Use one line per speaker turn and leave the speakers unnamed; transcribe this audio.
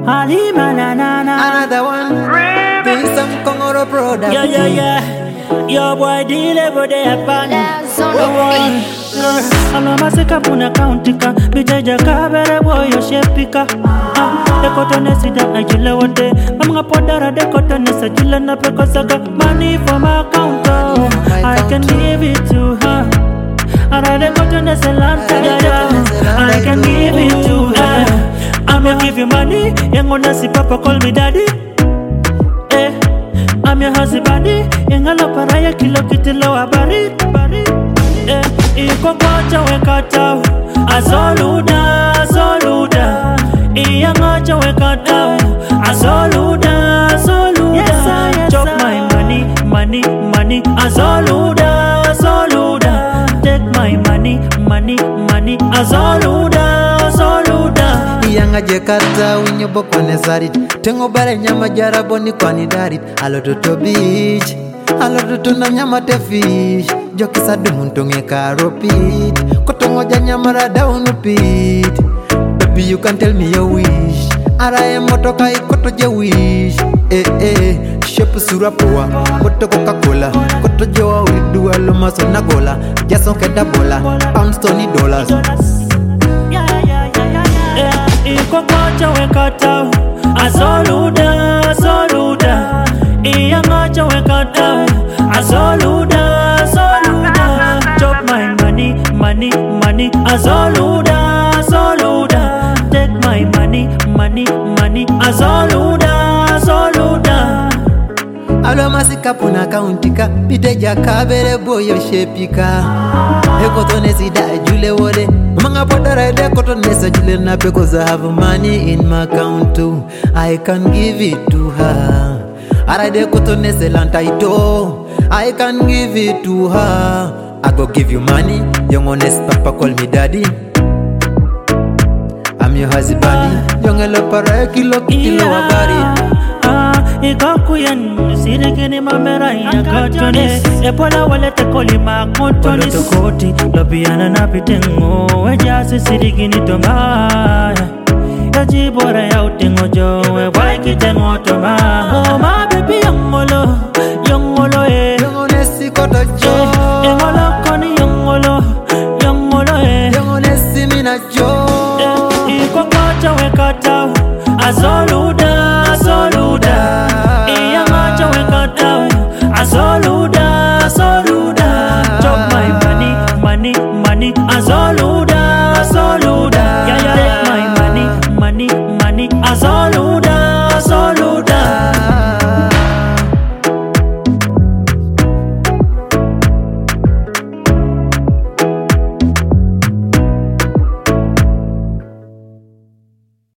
Ali Manana.
Another one. Doing some Kongoro product.
Yeah. Your boy deliver the pan. Alamasika puna countika. Biteja kabere boy yo shepika. The cotton is it that I chill wote. Mamma podara de cotton is a chill na pekosaka. Money for my account. I can give it to her. I cotton is a land. I can give it to her. I'ma give you money. Yang gonna see papa call me daddy. I'm your husband, ingalo paraya kilo kitilo abari. Iko kocha wekata, azoluda. Iyangacha wekata, azoluda. Chop my money, azoluda. Take my money, azoluda.
Yanga jekata winyo bokwane sarit. Tengo bare nyama jaraboni kwani darit. Alototo beach, alototo na nyama te fish. Joki sadu muntonge karo pit. Kotongo ja nyama rada unupit. Baby you can tell me your wish. Araye motoka ikoto je wish. Shepu sura poa, koto Coca-Cola. Koto joa uidua loma sona gola. Jason keda bola, pounds tony dollars.
Iko kocha wekata, azoluda. Iyangacha wekata, azoluda. Chop my money, azoluda. Take my money, azoluda.
Alo masika puna kauntika. Biteja kabere boyo shepika. Ekotone sida jule wole. Manga podara de kotone sa jule na because I have money in my account too. I can give it to her. Ara de kotone se lantaito. I can give it to her. I go give you money. Young honest papa call me daddy. I'm your husband. Young elo para kilo wabari.
Ikakuyan sirikini mamera ya katonis. Epola wale tekoli makontonis. Tokoti lobiana na pitengo. Wejasi sirikini tomaya. Yajibora ya utengo jo. Wai kitengo tomaya.